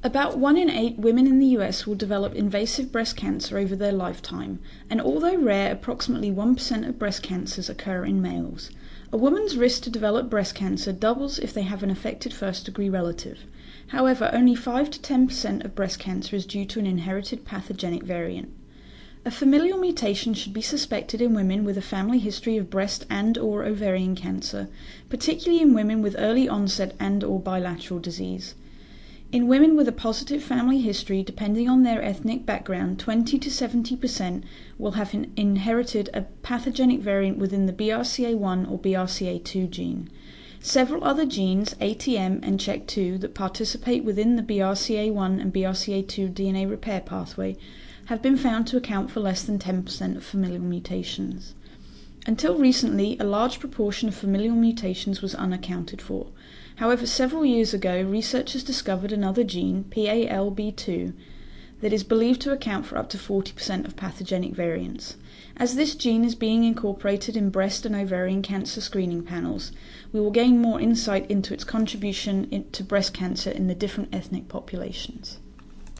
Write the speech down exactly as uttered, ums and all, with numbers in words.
About one in eight women in the U S will develop invasive breast cancer over their lifetime, and although rare, approximately one percent of breast cancers occur in males. A woman's risk to develop breast cancer doubles if they have an affected first-degree relative. However, only five to ten percent of breast cancer is due to an inherited pathogenic variant. A familial mutation should be suspected in women with a family history of breast and or ovarian cancer, particularly in women with early onset and or bilateral disease. In women with a positive family history, depending on their ethnic background, twenty to seventy percent will have in- inherited a pathogenic variant within the B R C A one or B R C A two gene. Several other genes, A T M and C H E K two, that participate within the B R C A one and B R C A two D N A repair pathway have been found to account for less than ten percent of familial mutations. Until recently, a large proportion of familial mutations was unaccounted for. However, several years ago, researchers discovered another gene, P A L B two, that is believed to account for up to forty percent of pathogenic variants. As this gene is being incorporated in breast and ovarian cancer screening panels, we will gain more insight into its contribution to breast cancer in the different ethnic populations.